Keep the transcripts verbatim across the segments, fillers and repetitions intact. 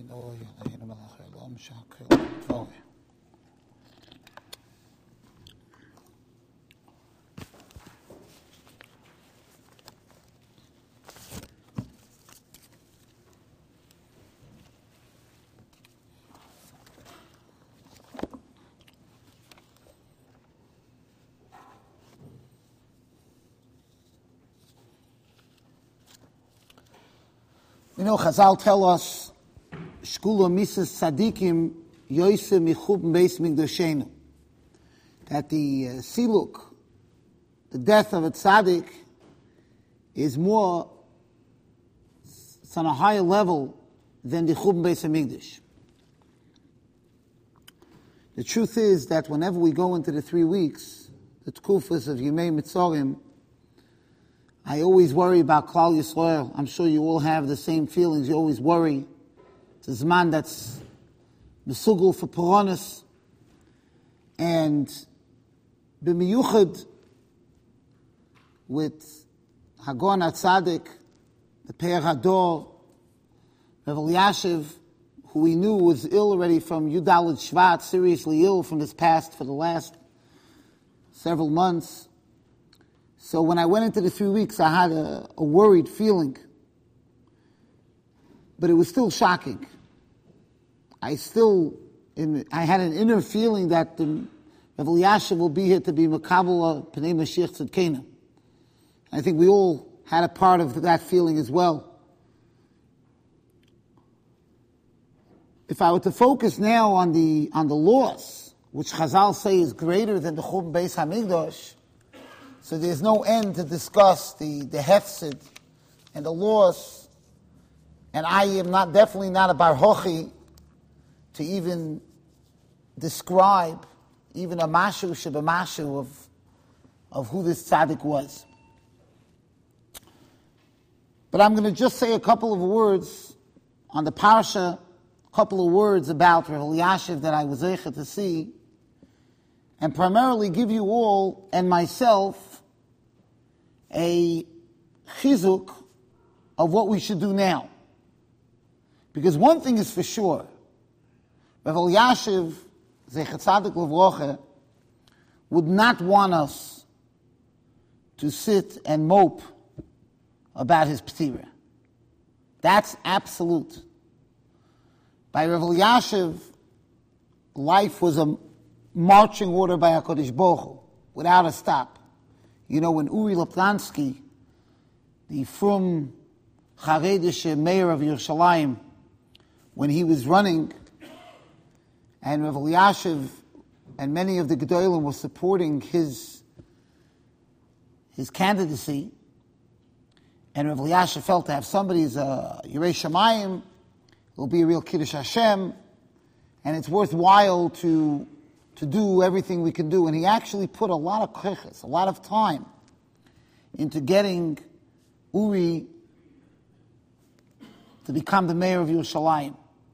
You know, Chazal tell us, Shkula Misas Tzadikim Yoise Michub Beis Mikdoshenu, that the uh, Siluk, the death of a tzaddik, is more, it's on a higher level than the Chub Beis Hamikdash. The truth is that whenever we go into the three weeks, the Tkufas of Yemei Mitzorim, I always worry about Klal Yisrael. I'm sure you all have the same feelings. You always worry. It's a Zman that's Mesugul for Puranas. And B'miyuchad with Hagon HaTzadik, the Pe'er Hador, Rav Elyashiv, who we knew was ill already from Yudalad Shvat, seriously ill from this past for the last several months. So when I went into the three weeks, I had a, a worried feeling. But it was still shocking. I still, in, I had an inner feeling that the Rav Elyashiv will be here to be Makabel Pnei Mashiach Tzidkenu. I think we all had a part of that feeling as well. If I were to focus now on the on the loss, which Chazal say is greater than the Churban Beis Hamikdash, so there's no end to discuss the, the hefsid and the loss. And I am not definitely not a bar hochi to even describe even a mashu shebamashu of, of who this tzaddik was. But I'm going to just say a couple of words on the parsha, a couple of words about Rav Elyashiv that I was able to see, and primarily give you all and myself a chizuk of what we should do now. Because one thing is for sure, Rav Elyashiv, Zecher Tzadik Livrocha, would not want us to sit and mope about his p'tira. That's absolute. By Rav Elyashiv, life was a marching order by HaKadosh Baruch Hu, without a stop. You know, when Uri Laplansky, the Frum Chareidische mayor of Yerushalayim, when he was running, and Rav Elyashiv and many of the Gedolim were supporting his, his candidacy, and Rav Elyashiv felt to have somebody as a Yirei Shamayim, will be a real Kiddush Hashem, and it's worthwhile to to do everything we can do. And he actually put a lot of koches, a lot of time into getting Uri to become the mayor of Yerushalayim.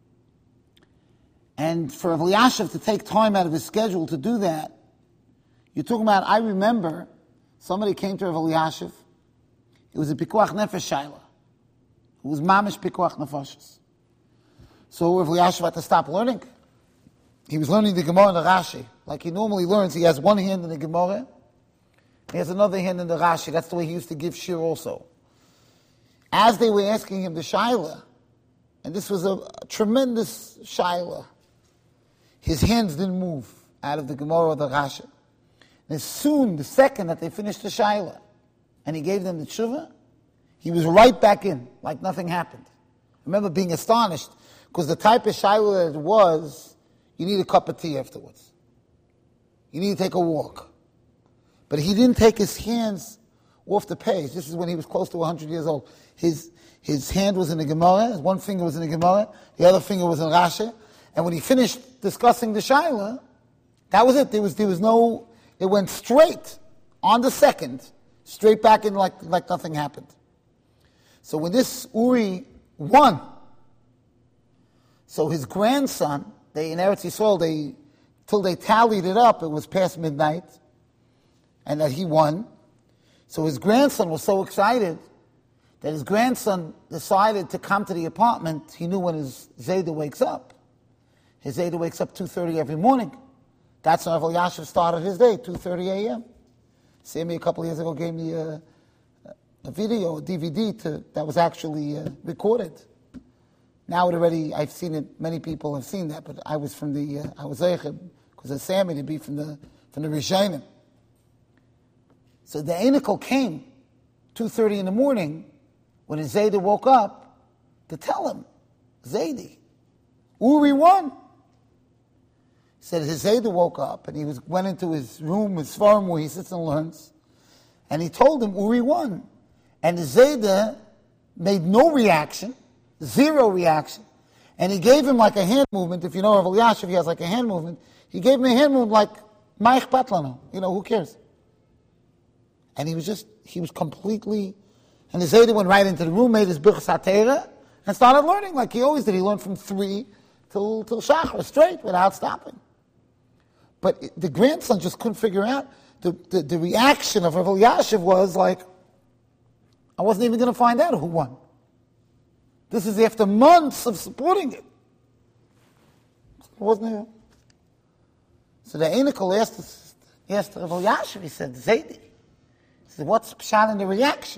And for Rav Elyashiv to take time out of his schedule to do that, you're talking about, I remember, somebody came to Rav Elyashiv, it was a Pikuach Nefesh Shaila. It was Mamish Pikuach Nefashis. So Rav Elyashiv had to stop learning. He was learning the Gemara and the Rashi. Like he normally learns, he has one hand in the Gemara, he has another hand in the Rashi. That's the way he used to give shir also. As they were asking him the Shaila, and this was a, a tremendous Shaila, his hands didn't move out of the Gemara or the Rashi. And as soon, the second that they finished the Shaila, and he gave them the tshuva, he was right back in, like nothing happened. I remember being astonished, because the type of Shaila that it was, you need a cup of tea afterwards. You need to take a walk. But he didn't take his hands off the page. This is when he was close to one hundred years old. His his hand was in the Gemara, his one finger was in the Gemara, the other finger was in Rashi. And when he finished discussing the Shaila, that was it. There was there was no, it went straight on the second, straight back in like, like nothing happened. So when this Uri won, so his grandson, they in Eretz Yisrael, they till they tallied it up, it was past midnight, and that he won. So his grandson was so excited that his grandson decided to come to the apartment. He knew when his Zayda wakes up. His Zayda wakes up two thirty every morning. That's when Rav Elyashiv started his day, two thirty a.m. Sammy a couple of years ago gave me a, a video, a D V D to, that was actually uh, recorded. Now it already, I've seen it, many people have seen that, but I was from the, uh, I was Eichel, because of Sammy to be from the, from the Rishonim. So the Einikel came two thirty in the morning when his Zayda woke up to tell him, Zaydi, Uri won. He said his Zayda woke up and he was, went into his room, his farm where he sits and learns, and he told him Uri won. And the Zayda made no reaction, zero reaction, and he gave him like a hand movement. If you know Rav Elyashiv, he has like a hand movement. He gave him a hand movement like, Ma'ich Patlano, you know, who cares? And he was just, he was completely, and the Zayda went right into the room, made his Birchas HaTeirah, and started learning like he always did. He learned from three till, till Shachar, straight, without stopping. But it, the grandson just couldn't figure out, the, the, the reaction of Rav Elyashiv was like, I wasn't even going to find out who won. This is after months of supporting it. It wasn't here. So the Einikel asked, asked Rav Elyashiv, he said, Zaydi, he said, what's pshat in the reaction?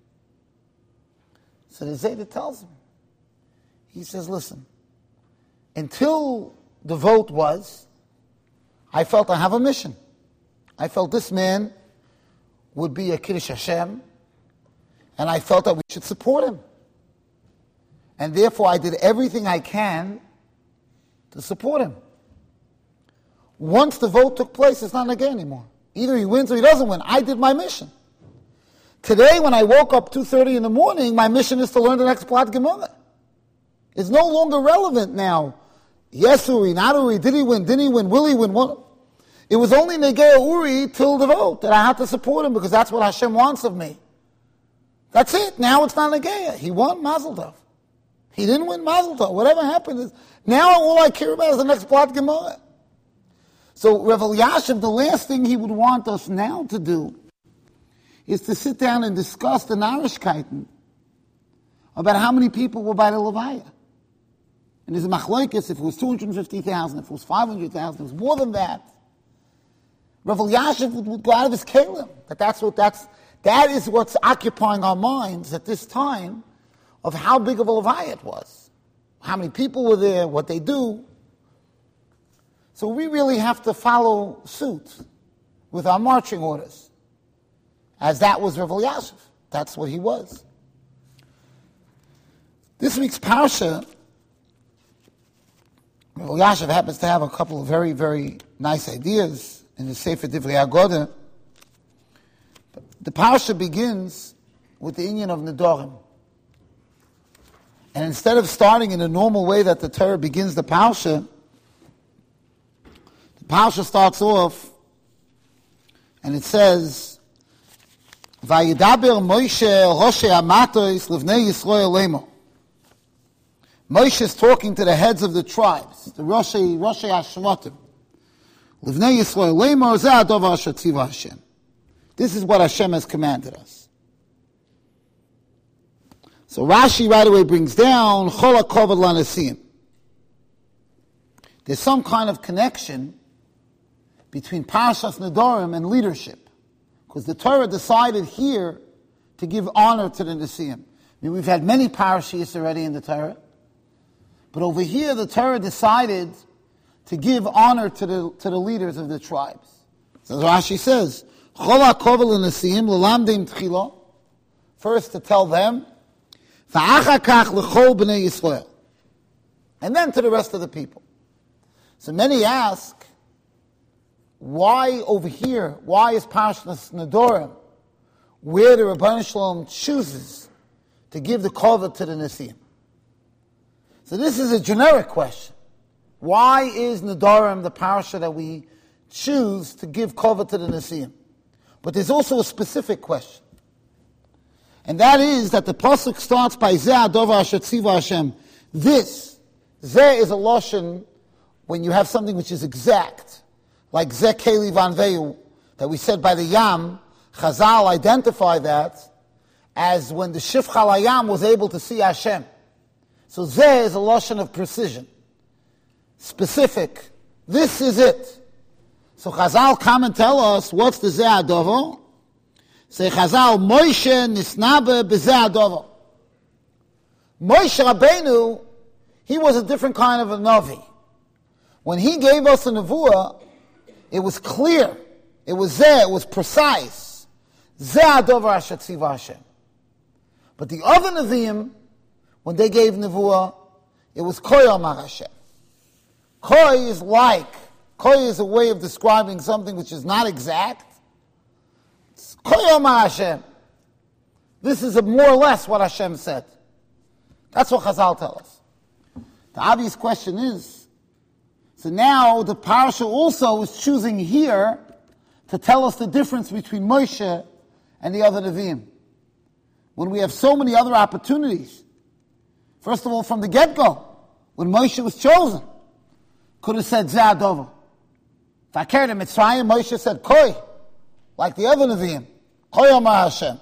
So the Zayda tells him, he says, listen, until the vote was, I felt I have a mission. I felt this man would be a Kiddush Hashem, and I felt that we should support him. And therefore I did everything I can to support him. Once the vote took place, it's not Nagay anymore. Either he wins or he doesn't win. I did my mission. Today, when I woke up two thirty in the morning, my mission is to learn the next Plat Gemara. It's no longer relevant now. Yes, Uri, not Uri, did he win, didn't he win, will he win? What? It was only Negei Uri till the vote that I had to support him because that's what Hashem wants of me. That's it. Now it's not Negei. He won, Mazel Tov. He didn't win, Mazel Tov. Whatever happened is, now all I care about is the next Plat Gemara. So Rav Elyashiv, the last thing he would want us now to do is to sit down and discuss the Narishkeiten about how many people were by the Levaya. And there's a machlokes, if it was two hundred fifty thousand, if it was five hundred thousand, if it was more than that, Rav Elyashiv would, would go out of his kalim. That that's what that's that is what's occupying our minds at this time of how big of a Levaya it was, how many people were there, what they do. So we really have to follow suit with our marching orders, as that was Rav Elyashiv. That's what he was. This week's parsha, Rav Elyashiv happens to have a couple of very, very nice ideas in the Sefer Divrei Agoda. The parsha begins with the inyan of Nedarim. And instead of starting in the normal way that the Torah begins the parsha, the parsha starts off and it says, Vayidaber Moshe el Hoshei Amatos Livnei Yisrael Lemo. Moshe is talking to the heads of the tribes, the Roshei Roshei Hashvatim. Livnei Yisrael Lemo Zeh Adover Asher Tziva Hashem. This is what Hashem has commanded us. So Rashi right away brings down Chol HaKovod LaNesim. There's some kind of connection between Parashas Nedarim and leadership, because the Torah decided here to give honor to the Nesim. I mean, we've had many parashas already in the Torah, but over here the Torah decided to give honor to the to the leaders of the tribes. So Rashi says, Chol HaKovod LaNesim L'lamdim Tchila, first to tell them, V'achar kach l'chol b'nei Yisrael, and then to the rest of the people. So many ask, why over here? Why is Parashas Nedarim, where the Rebbeinu Shalom chooses to give the kavod to the Nesim? So this is a generic question. Why is Nedarim the parasha that we choose to give kavod to the Nesim? But there's also a specific question. And that is that the pasuk starts by Zeh Adover Asher Tziva Hashem. This, Zeh is a lashon when you have something which is exact, like Zeh Keli Vanveu, that we said by the Yam. Chazal identify that as when the Shifcha Layam was able to see Hashem. So Zeh is a lashon of precision, specific. This is it. So Chazal come and tell us what's the Zeh Adovo. Say Chazal, Moshe nisnabe b'Zeh Adovo. Moshe Rabbeinu, he was a different kind of a Navi. When he gave us a Nevuah, it was clear. It was there. It was precise. Zeh Adover Asher Tziva Hashem. But the other Nevi'im, when they gave Nevuah, it was Koi Amar Hashem. Koi is like. Koi is a way of describing something which is not exact. It's Koi Amar Hashem. This is a more or less what Hashem said. That's what Chazal tell us. The obvious question is, so now the parasha also is choosing here to tell us the difference between Moshe and the other Nevi'im. When we have so many other opportunities. First of all, from the get-go, when Moshe was chosen, could have said Zeh Adover. If I cared in Mitzrayim, Moshe said Koi, like the other Nevi'im. Koi Amar Hashem.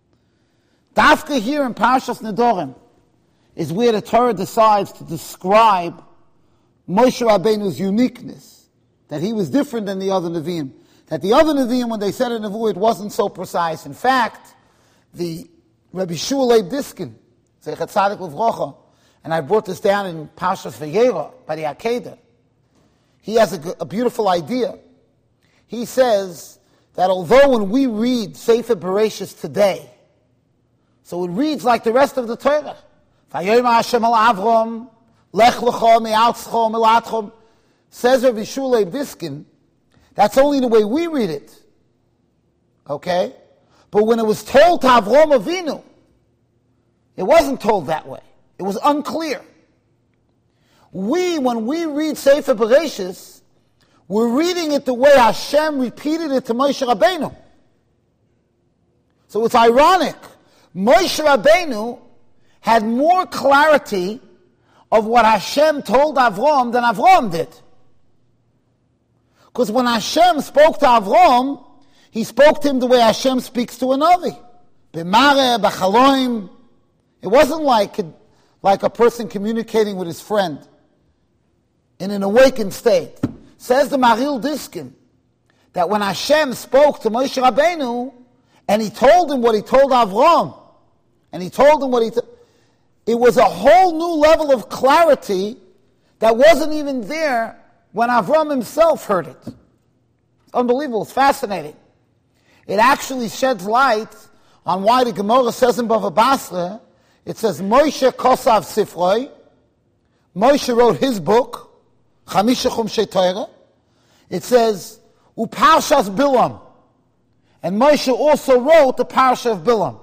Dafka here in Parashas Nedorim is where the Torah decides to describe Moshe Rabbeinu's uniqueness, that he was different than the other Nevi'im. That the other Nevi'im, when they said a Nevuah, it wasn't so precise. In fact, the Rabbi Shua Leib Diskin, Zeichat Tzadik L'Vrocha, and I brought this down in Parshas Vayera by the Akedah. He has a, a beautiful idea. He says that although when we read Sefer Bereshis today, so it reads like the rest of the Torah, Vayomer Hashem al Avram, Lech Lecha me'altzcho me'latcho, says Rabbi Shua Leib Diskin, that's only the way we read it. Okay? But when it was told to Avraham Avinu, it wasn't told that way. It was unclear. We, when we read Sefer Bereshis, we're reading it the way Hashem repeated it to Moshe Rabbeinu. So it's ironic. Moshe Rabbeinu had more clarity of what Hashem told Avraham than Avraham did. Because when Hashem spoke to Avraham, he spoke to him the way Hashem speaks to a Navi. B'mare, b'chaloim. It wasn't like, like a person communicating with his friend in an awakened state. Says the Maril Diskin that when Hashem spoke to Moshe Rabbeinu and he told him what he told Avraham, and he told him what he... T- it was a whole new level of clarity that wasn't even there when Avraham himself heard it. It's unbelievable. It's fascinating. It actually sheds light on why the Gemara says in Bava Basra, it says, Moshe Kosav Sifroi, Moshe wrote his book, Chamisha Chumshei Torah. It says, Uparshas Bilam. And Moshe also wrote the Parsha of Bilam.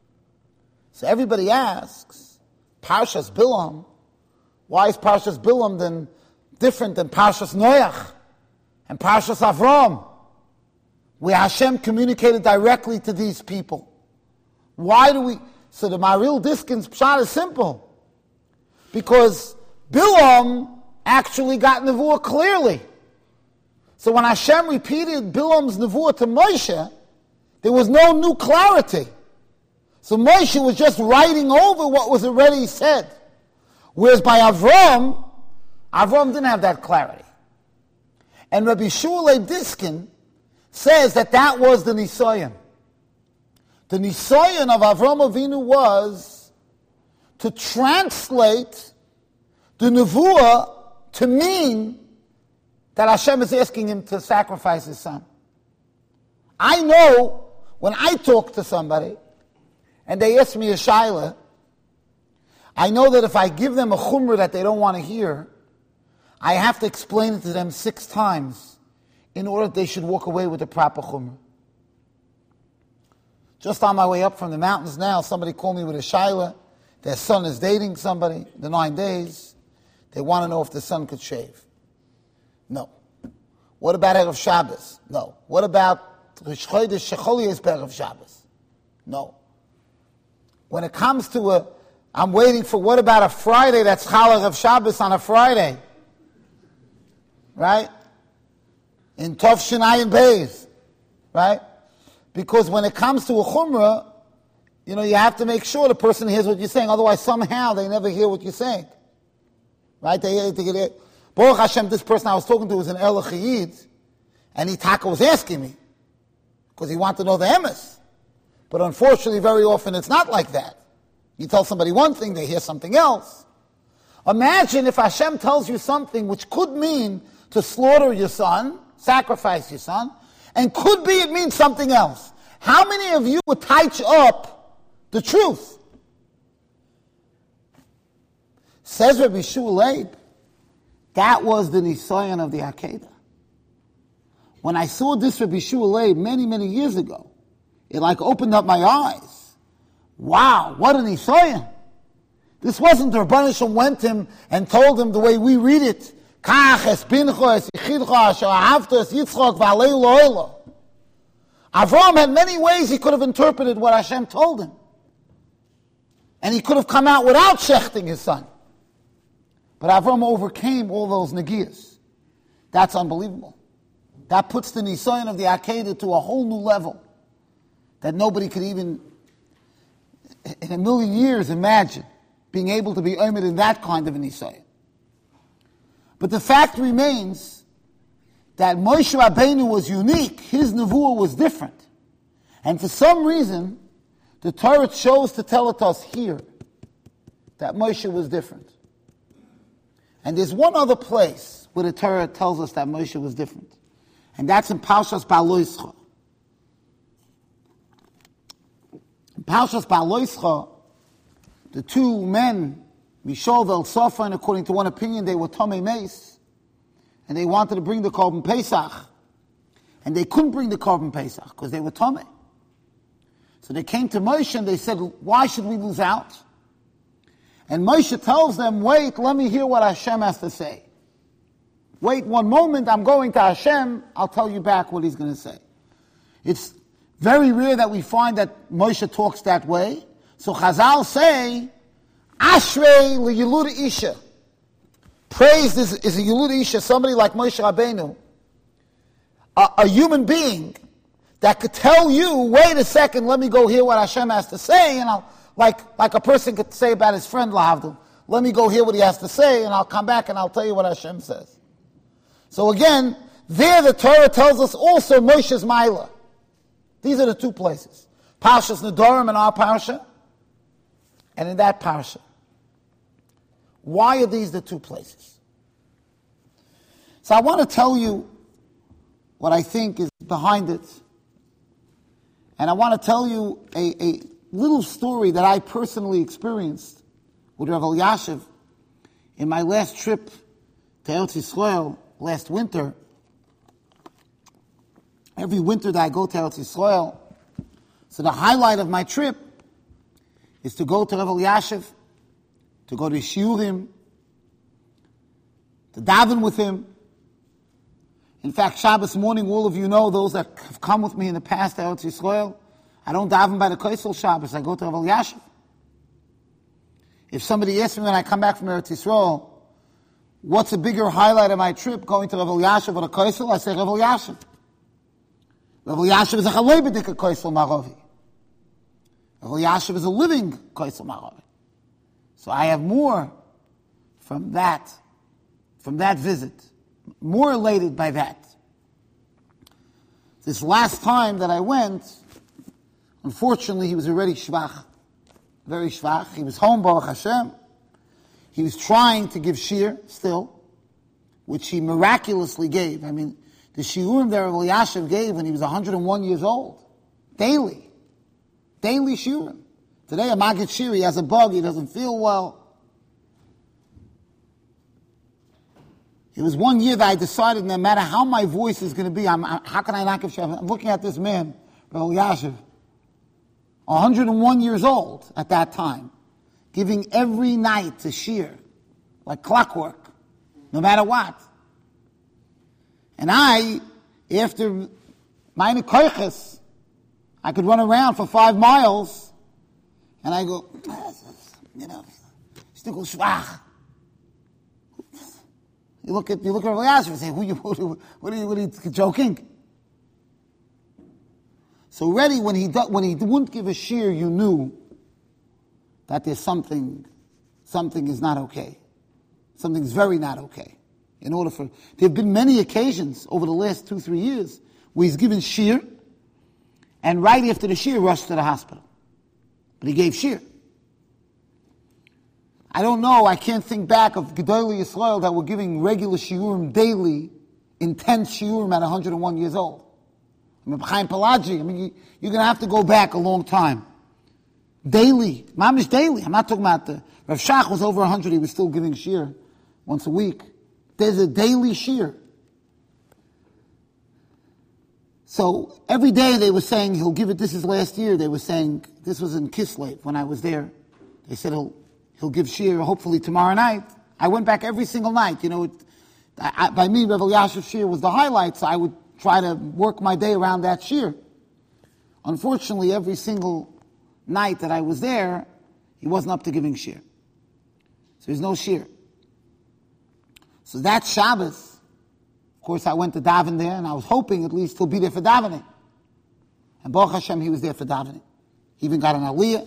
So everybody asks, Parshas Bilam, why is Parshas Bilam then different than Parshas Noach and Parshas Avram, where Hashem communicated directly to these people? Why do we... So the Maril Diskin's pshat is simple. Because Bilam actually got Nevuah clearly. So when Hashem repeated Bilam's Nevuah to Moshe, there was no new clarity. So Moshe was just writing over what was already said. Whereas by Avram, Avram didn't have that clarity. And Rabbi Shua Leib Diskin says that that was the Nisayon. The Nisayon of Avram Avinu was to translate the Nevuah to mean that Hashem is asking him to sacrifice his son. I know when I talk to somebody and they ask me a shaila, I know that if I give them a chumrah that they don't want to hear, I have to explain it to them six times in order that they should walk away with the proper chumrah. Just on my way up from the mountains now, somebody called me with a shaila. Their son is dating somebody, the nine days. They want to know if the son could shave. No. What about Erev Shabbos? No. What about Rosh Chodesh Shechol Yis Erev Shabbos? No. When it comes to a, I'm waiting for, what about a Friday that's Chal Erev Shabbos on a Friday? Right? In Tov Shinai and Beis. Right? Because when it comes to a Chumrah, you know, you have to make sure the person hears what you're saying. Otherwise, somehow they never hear what you're saying. Right? They, they get it. Baruch Hashem, this person I was talking to was an El Chayid, and he taka was asking me because he wanted to know the emes. But unfortunately, very often it's not like that. You tell somebody one thing, they hear something else. Imagine if Hashem tells you something which could mean to slaughter your son, sacrifice your son, and could be it means something else. How many of you would touch up the truth? Says Rabbi Shua Leib, that was the Nisayan of the Akedah. When I saw this Rabbi Shua Leib many, many years ago, it like opened up my eyes. Wow, what a Nisayan. This wasn't the Rebbeinu Shalom went to him and told him the way we read it. Kach es bincho es yichidcha asher ahavta es Yitzchak v'alei lo'elo. Avram had many ways he could have interpreted what Hashem told him. And he could have come out without shechting his son. But Avram overcame all those negiyas. That's unbelievable. That puts the Nisayan of the Akedah to a whole new level that nobody could even, in a million years, imagine being able to be omed in that kind of a Nisayan. But the fact remains that Moshe Rabbeinu was unique. His nevuah was different. And for some reason, the Torah chose to tell it us here that Moshe was different. And there's one other place where the Torah tells us that Moshe was different. And that's in Parshas Ba'aloischa. In Parshas Ba'aloischa, the two men, Mishol and and according to one opinion, they were Tomei Meis, and they wanted to bring the Korban Pesach, and they couldn't bring the Korban Pesach because they were Tomei. So they came to Moshe and they said, why should we lose out? And Moshe tells them, wait, let me hear what Hashem has to say. Wait one moment, I'm going to Hashem, I'll tell you back what he's going to say. It's very rare that we find that Moshe talks that way. So Chazal say, Ashrei liyilud isha. Praise is, is a yilud isha, somebody like Moshe Rabbeinu, a, a human being that could tell you, wait a second, let me go hear what Hashem has to say, and I'll, like, like a person could say about his friend Lahavdil, let me go hear what he has to say, and I'll come back and I'll tell you what Hashem says. So again, there the Torah tells us also Moshe's Maila. These are the two places. Parshas Nedorim in our Parsha, and in that Parsha. Why are these the two places? So I want to tell you what I think is behind it. And I want to tell you a, a little story that I personally experienced with Rav Elyashiv in my last trip to Eretz Yisrael last winter. Every winter that I go to Eretz Yisrael, so the highlight of my trip is to go to Rav Elyashiv, to go to Shiurim, to daven with him. In fact, Shabbos morning, all of you know, those that have come with me in the past to Eretz Yisrael, I don't daven by the Kosel Shabbos, I go to Rav Elyashiv. If somebody asks me when I come back from Eretz Yisrael, what's a bigger highlight of my trip, going to Rav Elyashiv or the Kosel, I say Rav Elyashiv. Rav Elyashiv is a chalei b'dika Kosel Maravi. Rav Elyashiv is a living Kosel Maravi. So I have more from that, from that visit, more elated by that. This last time that I went, unfortunately, he was already shvach, very shvach. He was home, Baruch Hashem. He was trying to give shir still, which he miraculously gave. I mean, the shiurim that Rav Elyashiv gave when he was one hundred one years old, daily, daily shiurim. Today, a Magid Shir, he has a bug, he doesn't feel well. It was one year that I decided no matter how my voice is going to be, I'm, how can I not give Shir? I'm looking at this man, Rav Elyashiv, one hundred one years old at that time, giving every night to Shir, like clockwork, no matter what. And I, after meine koiches, I could run around for five miles, and I go, you know, stickel schwach. You look at you look at Rav Elyashiv and say, "Who you? What are you? What are you joking?" So already when he, do, when he wouldn't give a shir, you knew that there's something, something is not okay. Something's very not okay. In order for, there have been many occasions over the last two, three years where he's given shir, and right after the shir, rushed to the hospital. But he gave shir. I don't know, I can't think back of Gedolei Yisrael that were giving regular shiurim daily, intense shiurim at one hundred one years old. I mean, Chaim Pelagi, I mean, you, you're going to have to go back a long time. Daily, mamish daily. I'm not talking about the, Rav Shach was over one hundred, he was still giving shir once a week. There's a daily shir. So every day they were saying he'll give it, this is last year, they were saying, this was in Kislev when I was there. They said he'll, he'll give shir hopefully tomorrow night. I went back every single night, you know, it, I, by me, Rev Elyashiv shir was the highlight, so I would try to work my day around that shir. Unfortunately, every single night that I was there, he wasn't up to giving shir. So there's no shir. So that Shabbos, of course, I went to daven there, and I was hoping at least he'll be there for davening. And Baruch Hashem, he was there for davening. He even got an aliyah.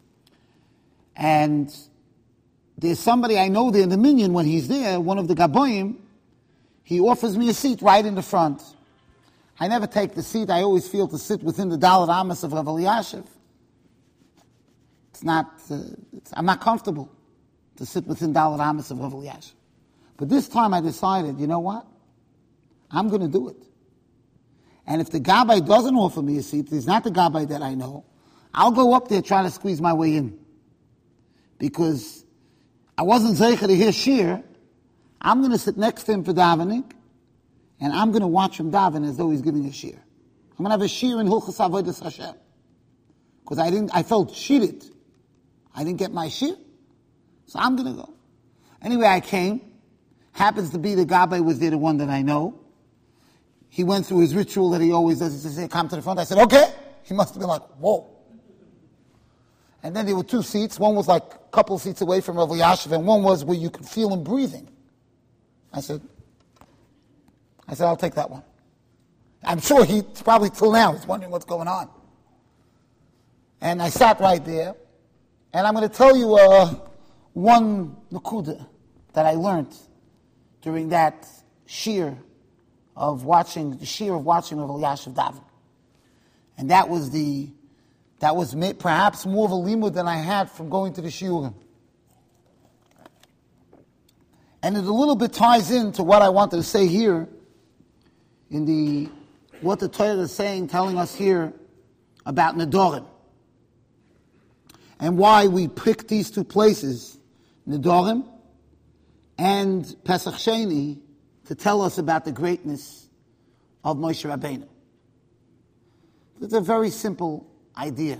And there's somebody I know there in the minyan when he's there, one of the Gaboyim, he offers me a seat right in the front. I never take the seat. I always feel to sit within the Dalet Amos of Rav Elyashiv. It's not, uh, it's, I'm not comfortable to sit within Dalet Amos of Rav Elyashiv. But this time I decided, you know what? I'm going to do it. And if the Gabbai doesn't offer me a seat, he's not the Gabbai that I know, I'll go up there trying to squeeze my way in. Because I wasn't zeicher to hear shir. I'm going to sit next to him for davening, and I'm going to watch him daven as though he's giving a shir. I'm going to have a shir in Hilchos Avodas Hashem. Because I didn't, I felt cheated. I didn't get my shir. So I'm going to go. Anyway, I came. Happens to be the Gabbai was there, the one that I know. He went through his ritual that he always does. He said, come to the front. I said, okay. He must have been like, whoa. And then there were two seats. One was like a couple of seats away from Rav Elyashiv, and one was where you could feel him breathing. I said, I said, I'll take that one. I'm sure he probably till now is wondering what's going on. And I sat right there, and I'm going to tell you uh, one nakuda that I learned during that shir of watching, the shir of watching Rav Elyashiv daven. And that was the, that was perhaps more of a limud than I had from going to the shiurim. And it a little bit ties into what I wanted to say here in the, what the Torah is saying, telling us here about Nedorim. And why we picked these two places, Nedorim and Pesach Sheni, to tell us about the greatness of Moshe Rabbeinu. It's a very simple idea.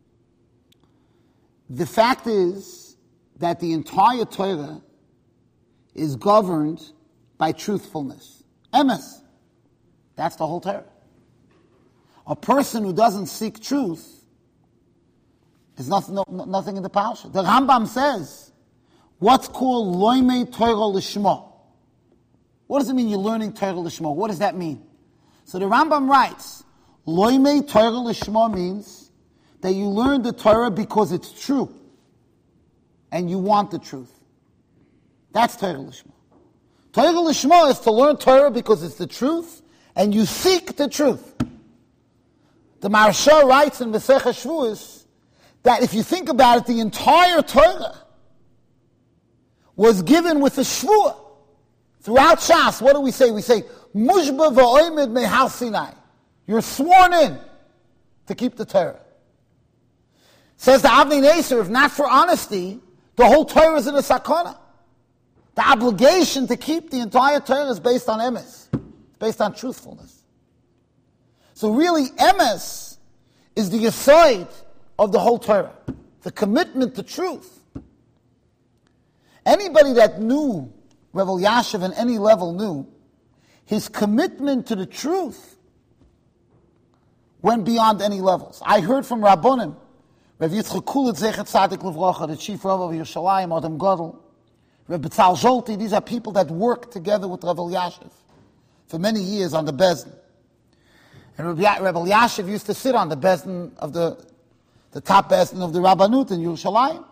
The fact is that the entire Torah is governed by truthfulness. Emes. That's the whole Torah. A person who doesn't seek truth is nothing, no, nothing in the Parsha. The Rambam says, what's called loimei Torah lishma? What does it mean you're learning Torah lishma? What does that mean? So the Rambam writes, loimei Torah lishma means that you learn the Torah because it's true and you want the truth. That's Torah lishma. Torah lishma is to learn Torah because it's the truth and you seek the truth. The Maharsha writes in Masechah Shavuos that if you think about it, the entire Torah was given with a shvuah. Throughout Shas, what do we say? We say, Mushba v'oimed mehar Sinai. You're sworn in to keep the Torah. Says the Avnei Neser, if not for honesty, the whole Torah is in a sakana. The obligation to keep the entire Torah is based on emes. It's based on truthfulness. So really, emes is the aside of the whole Torah. The commitment to truth. Anybody that knew Rav Elyashiv at any level knew his commitment to the truth went beyond any levels. I heard from Rabbonim, Rav Yitzchak Kulit Zechet Tzadik Livrocha, the chief Rav of Yerushalayim, Adam Gadol, Rav Betzal Zolti, these are people that worked together with Rav Elyashiv for many years on the Bezdin. And Rabbi Elyashiv used to sit on the Bezdin of the, the top Bezdin of the Rabbanut in Yerushalayim.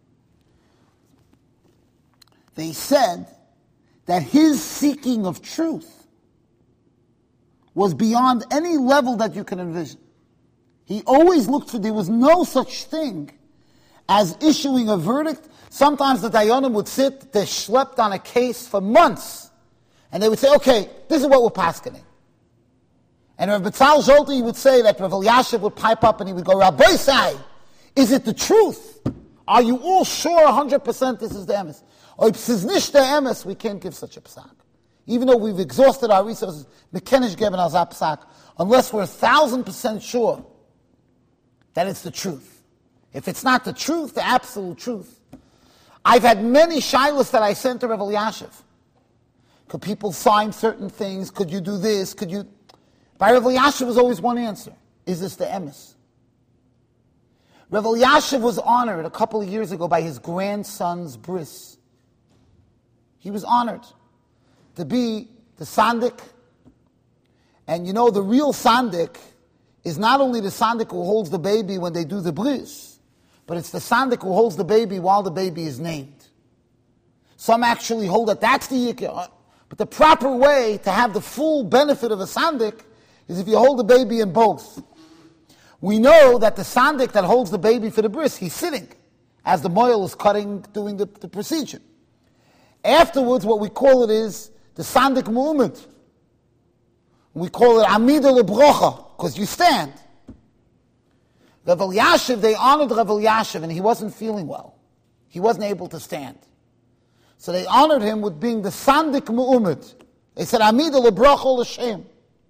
They said that his seeking of truth was beyond any level that you can envision. He always looked for, there was no such thing as issuing a verdict. Sometimes the Dayanim would sit, they slept on a case for months, and they would say, okay, this is what we're paskening. And Rav Betzal Zolti would say that Rav Elyashiv would pipe up and he would go, Rabbi Say, is it the truth? Are you all sure one hundred percent this is the emes? Or if it's nicht the emes, we can't give such a psak. Even though we've exhausted our resources, mekenish geben al psak, unless we're a thousand percent sure that it's the truth. If it's not the truth, the absolute truth. I've had many shilas that I sent to Rav Elyashiv. Could people sign certain things? Could you do this? Could you... By Rav Elyashiv was always one answer. Is this the emes? Rav Elyashiv was honored a couple of years ago by his grandson's bris. He was honored to be the sandik. And you know, the real sandik is not only the sandik who holds the baby when they do the bris, but it's the sandik who holds the baby while the baby is named. Some actually hold that that's the yikah. But the proper way to have the full benefit of a sandik is if you hold the baby in both. We know that the sandik that holds the baby for the bris, he's sitting as the moil is cutting, doing the, the procedure. Afterwards, what we call it is the sandik movement. We call it amida lebrocha, because you stand. Rav Elyashiv, they honored Rav Elyashiv, and he wasn't feeling well. He wasn't able to stand. So they honored him with being the sandik mu'umid. They said, amida lebrocha l'shem.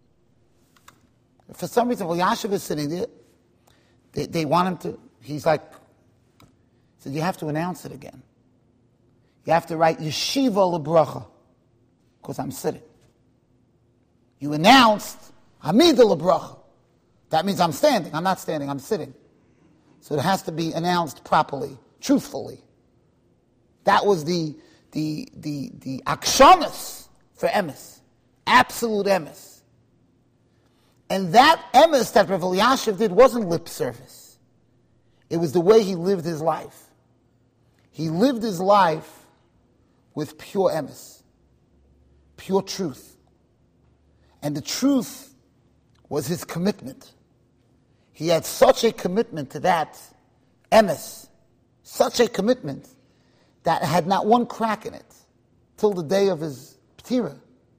For some reason, Elyashiv is sitting there. They, they want him to, he's like, he said, you have to announce it again. You have to write Yeshiva L'bracha, because I'm sitting. You announced Hamida L'bracha. That means I'm standing. I'm not standing, I'm sitting. So it has to be announced properly, truthfully. That was the the the the akshanas for emes, absolute emes. And that emes that Rav Elyashiv did wasn't lip service. It was the way he lived his life. He lived his life with pure emes, pure truth. And the truth was his commitment. He had such a commitment to that emes, such a commitment that had not one crack in it till the day of his ptira.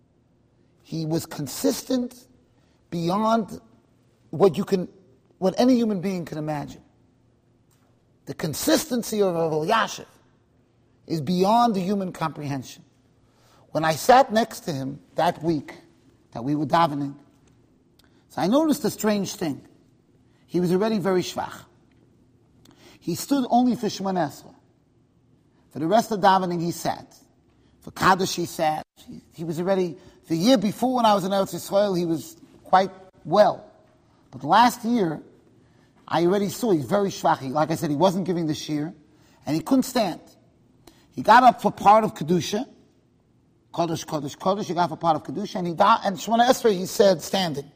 He was consistent beyond what you can, what any human being can imagine. The consistency of Rav Elyashiv is beyond the human comprehension. When I sat next to him that week that we were davening, so I noticed a strange thing. He was already very shvach. He stood only for Shemona Esrei. For the rest of davening, he sat. For Kaddish, he sat. He, he was already, the year before when I was in Eretz Yisrael, he was quite well. But last year, I already saw he's very shvach. Like I said, he wasn't giving the shir, and he couldn't stand. He got up for part of Kedusha, Kodesh, Kodesh, Kodesh, he got up for part of Kedusha, and he da- and Shemona Esrei, he said, standing.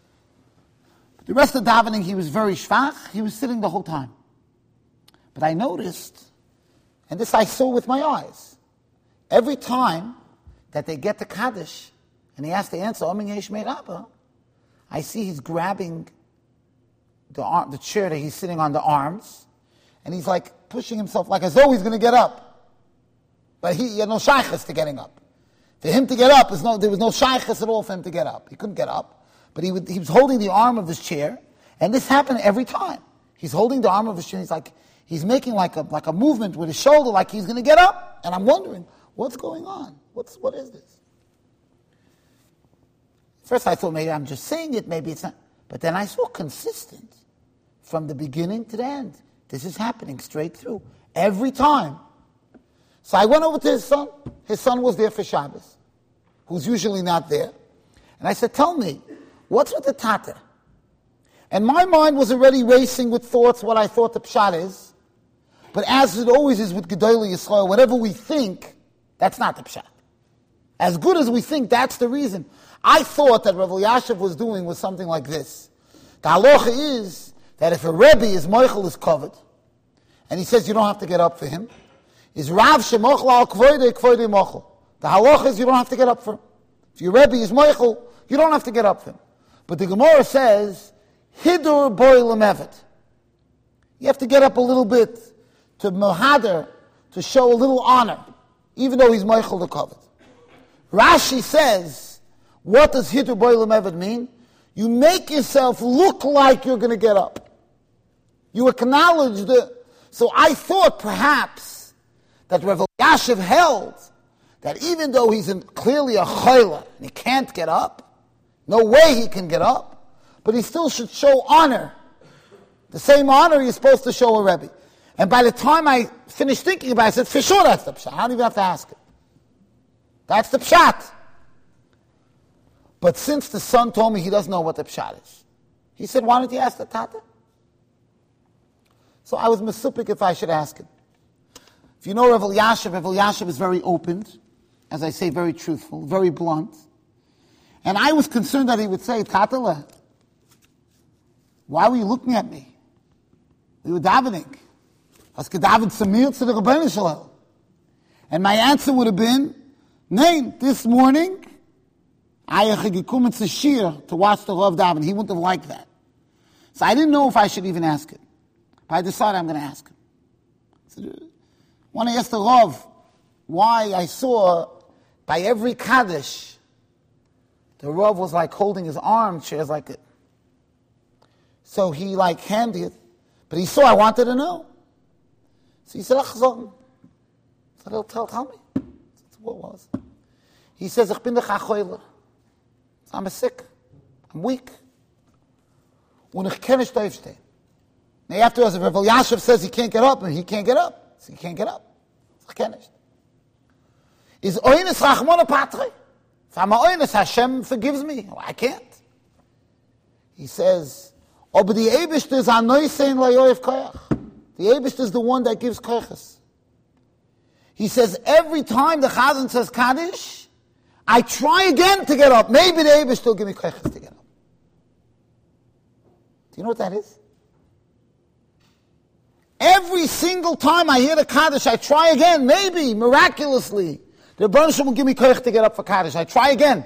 But the rest of davening, he was very shvach, he was sitting the whole time. But I noticed, and this I saw with my eyes, every time that they get to Kaddish, and he has to answer, Omen Yesh Me'Rabba, I see he's grabbing the arm, the chair that he's sitting on, the arms, and he's like pushing himself like as though he's going to get up. But he, he had no shaykhs to getting up. For him to get up, is no, there was no shaykhs at all for him to get up. He couldn't get up. But he, would, he was holding the arm of this chair, and this happened every time. He's holding the arm of his chair, he's like, he's making like a, like a movement with his shoulder like he's going to get up. And I'm wondering, what's going on? What's, what is this? First I thought maybe I'm just saying it, maybe it's not. But then I saw consistent from the beginning to the end. This is happening straight through. Every time. So I went over to his son. His son was there for Shabbos, who's usually not there. And I said, tell me, what's with the Tata? And my mind was already racing with thoughts, what I thought the Pshat is. But as it always is with Gedolei Yisrael, whatever we think, that's not the Pshat. As good as we think, that's the reason. I thought that Rav Elyashiv was doing was something like this. The halacha is that if a Rebbe is moichel is covered, and he says you don't have to get up for him, is Rav shemochel al kvoide kvoide mochel. The halacha is you don't have to get up for him. If your Rebbe is moichel, you don't have to get up for him. But the Gemara says, hidur boy lemevet. You have to get up a little bit to mohader, to show a little honor, even though he's moichel the covered. Rashi says, what does hidur boy lemevet mean? You make yourself look like you're going to get up. You acknowledge the... So I thought perhaps that Rav Elyashiv held that even though he's in clearly a chayla and he can't get up, no way he can get up, but he still should show honor. The same honor you're supposed to show a Rebbe. And by the time I finished thinking about it, I said, for sure that's the pshat. I don't even have to ask it. That's the pshat. But since the son told me he doesn't know what the pshat is, he said, why don't you ask the tata? So I was mesupik if I should ask him. If you know Rav Elyashiv, Rav Elyashiv is very open, as I say, very truthful, very blunt. And I was concerned that he would say, Tatala, why were you looking at me? We were davening. Was gedaven Samir to the Rebbeinu Shalom. And my answer would have been, Nein, this morning, I had gekommen to shir to watch the Rav daven. He wouldn't have liked that. So I didn't know if I should even ask it. But I decided I'm going to ask him. So, when I asked the Rav why I saw by every Kaddish, the Rav was like holding his armchairs like it. So he like handed it, but he saw I wanted to know. So he said, Ach, so he'll tell, tell me. That's what it was. He says, Ich bin doch a choiler. I'm sick. I'm weak. Und ich kann nicht aufstehen. Now afterwards, if Rav Elyashiv says he can't get up, and he can't get up, so he can't get up. Ich kann nicht. Is oines rachmona patre? If I'm a oines, Hashem forgives me. Oh, I can't. He says, oh, but the Eibishter is anoisein layoyev koyach. The Eibishter is the one that gives koyachas. He says, every time the Chazan says Kaddish, I try again to get up. Maybe the Eibishter will give me koyachas to get up. Do you know what that is? Every single time I hear the Kaddish, I try again, maybe, miraculously. The Rebbeinu Shalom will give me koyach to get up for Kaddish. I try again.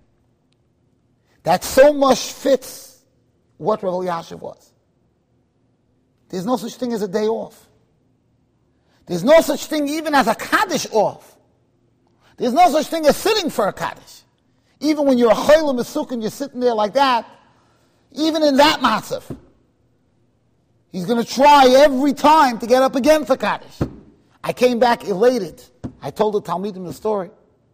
That so much fits what Rav Elyashiv was. There's no such thing as a day off. There's no such thing even as a Kaddish off. There's no such thing as sitting for a Kaddish. Even when you're a chayla mesuk and you're sitting there like that, even in that matzav, he's going to try every time to get up again for Kaddish. I came back elated. I told the Talmidim the story.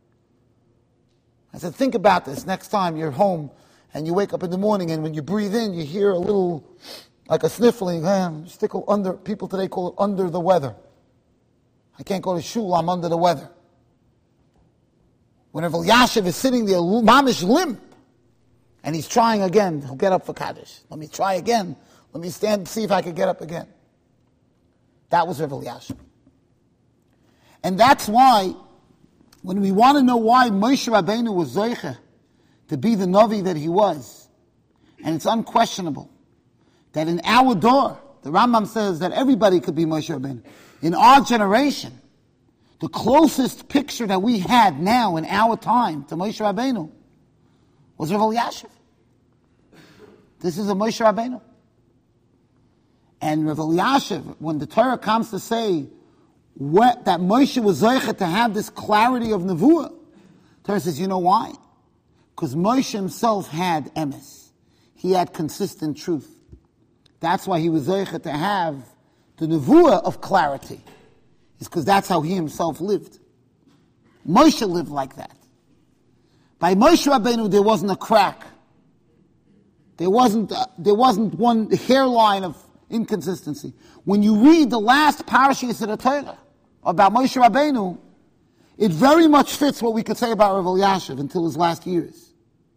I said, think about this next time you're home and you wake up in the morning and when you breathe in, you hear a little, like a sniffling, eh, stickle under, people today call it under the weather. I can't go to shul, I'm under the weather. Whenever Elyashiv is sitting there, mamish limp, and he's trying again, he'll get up for Kaddish. Let me try again. Let me stand and see if I could get up again. That was Rav Elyashiv. And that's why, when we want to know why Moshe Rabbeinu was Zoiche to be the Navi that he was, and it's unquestionable, that in our door, the Rambam says that everybody could be Moshe Rabbeinu. In our generation, the closest picture that we had now in our time to Moshe Rabbeinu was Rav Elyashiv. This is a Moshe Rabbeinu. And Rav Elyashiv, when the Torah comes to say what, that Moshe was Zoiche to have this clarity of Nevuah, Torah says, you know why? Because Moshe himself had emes. He had consistent truth. That's why he was Zoiche to have the Nevuah of clarity. It's because that's how he himself lived. Moshe lived like that. By Moshe Rabbeinu, there wasn't a crack. There wasn't, uh, there wasn't one hairline of inconsistency. When you read the last parashas of the Torah about Moshe Rabbeinu, it very much fits what we could say about Rav Elyashiv until his last years.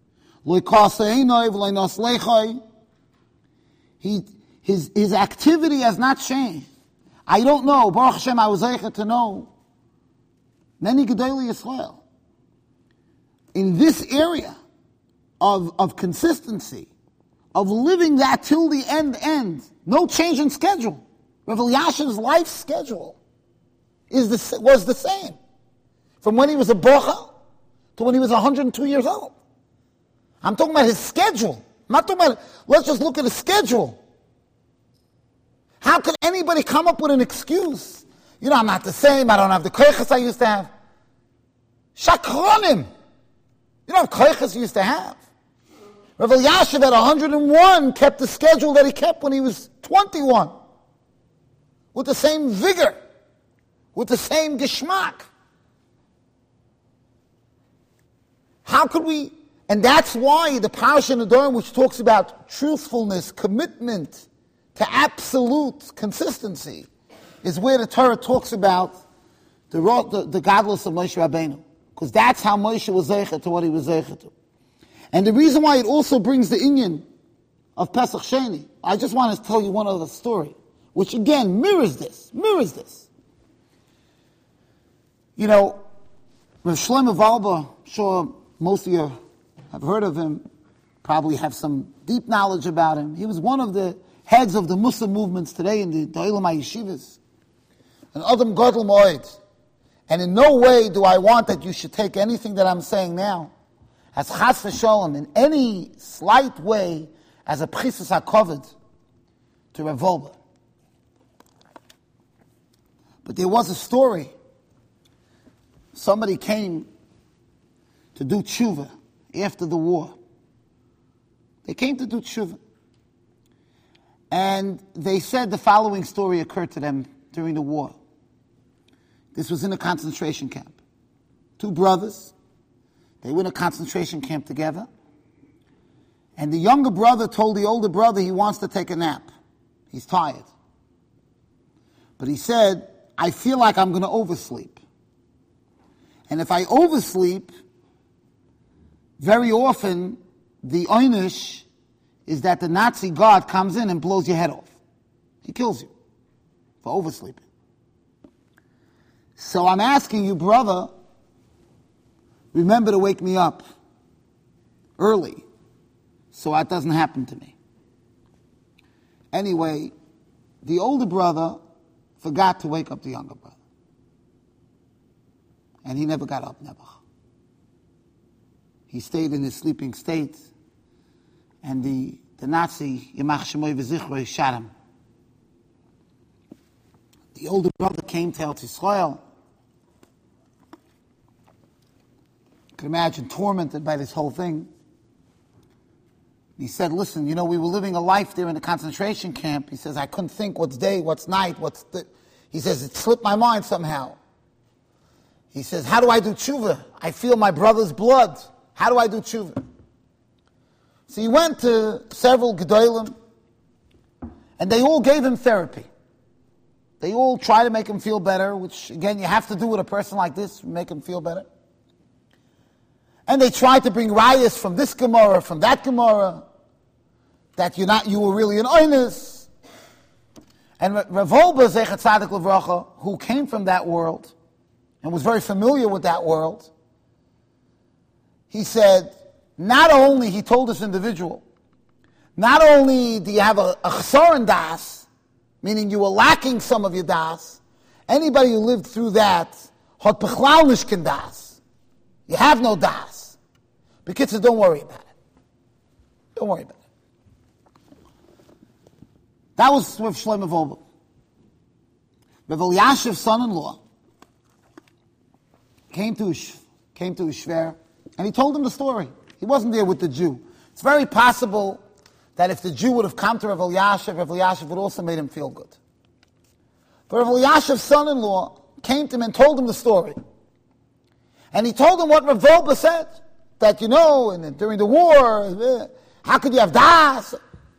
He, his, his activity has not changed. I don't know, Baruch Hashem, I was able to know many Gedolei Yisrael. In this area, of, of consistency, of living that till the end end. No change in schedule. Rav Elyashiv's life schedule is the, was the same. From when he was a bocha to when he was one hundred two years old. I'm talking about his schedule. I'm not talking about, let's just look at his schedule. How can anybody come up with an excuse? You know, I'm not the same, I don't have the koiches I used to have. Shakronim. You know, koiches he used to have. Rav Elyashiv at one hundred one kept the schedule that he kept when he was twenty-one. With the same vigor. With the same geschmack. How could we, and that's why the Parasha Nedarim, which talks about truthfulness, commitment to absolute consistency, is where the Torah talks about the, the, the godless of Moshe Rabbeinu. Because that's how Moshe was zeicher to what he was zeicher to. And the reason why it also brings the inyan of Pesach Sheni, I just want to tell you one other story, which again mirrors this, mirrors this. You know, Rav Shlomo Valba, I'm sure most of you have heard of him, probably have some deep knowledge about him. He was one of the heads of the Muslim movements today in the Da'ilam HaYeshivas. An Adam Gadol Moed. And in no way do I want that you should take anything that I'm saying now as chas v'sholem, in any slight way, as a pchisus hakoved to Rav Wolbe. But there was a story. Somebody came to do tshuva after the war. They came to do tshuva. And they said the following story occurred to them during the war. This was in a concentration camp. Two brothers, they were in a concentration camp together. And the younger brother told the older brother he wants to take a nap. He's tired. But he said, I feel like I'm going to oversleep. And if I oversleep, very often the einish is that the Nazi guard comes in and blows your head off. He kills you for oversleeping. So I'm asking you, brother, remember to wake me up early so that doesn't happen to me. Anyway, the older brother forgot to wake up the younger brother. And he never got up, never. He stayed in his sleeping state, and the, the Nazi, Yamach Shemoy V'Zichro, shot him. The older brother came to Eretz Yisrael. You can imagine, tormented by this whole thing. He said, listen, you know, we were living a life there in the concentration camp. He says, I couldn't think what's day, what's night, what's... The... He says, it slipped my mind somehow. He says, how do I do tshuva? I feel my brother's blood. How do I do tshuva? So he went to several gedolim, and they all gave him therapy. They all try to make him feel better, which, again, you have to do with a person like this, make him feel better. And they tried to bring rayas from this Gemara, from that Gemara, that you're not, you were really an oinus. And Rav Wolbe, Zechat Tzadik Levracha, who came from that world, and was very familiar with that world, he said, not only, he told this individual, not only do you have a, a chsaron das, meaning you were lacking some of your das, anybody who lived through that, hot bechlal nishken das. You have no das. Because don't worry about it. Don't worry about it. That was with Shlomo Wolbe. Rav Elyashiv's son-in-law came to his, came to his shver, and he told him the story. He wasn't there with the Jew. It's very possible that if the Jew would have come to Rav Elyashiv, Rav Elyashiv would also made him feel good. But Rav Elyashiv's son-in-law came to him and told him the story. And he told him what Rav Wolbe said, that, you know, and during the war, how could you have das?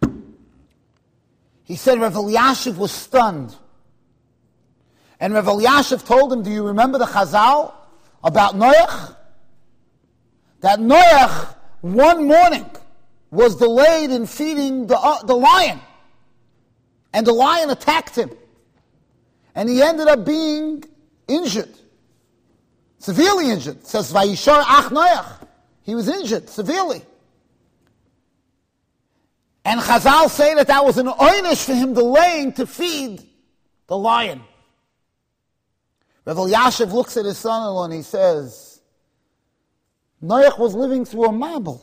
He said Rav Elyashiv was stunned. And Rav Elyashiv told him, do you remember the Chazal about Noach? That Noach, one morning, was delayed in feeding the, uh, the lion. And the lion attacked him. And he ended up being injured. Severely injured. It says, Vayishar ach Noach. He was injured severely. And Chazal say that that was an oynish for him delaying to feed the lion. Rav Elyashiv looks at his son-in-law and he says, Noach was living through a mabul.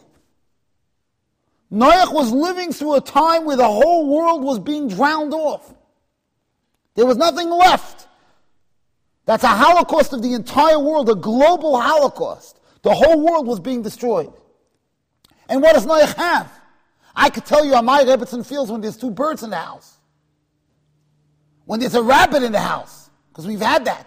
Noach was living through a time where the whole world was being drowned off. There was nothing left. That's a holocaust of the entire world, a global holocaust. The whole world was being destroyed. And what does Noach have? I could tell you on my Rebbetzin fields when there's two birds in the house. When there's a rabbit in the house. Because we've had that.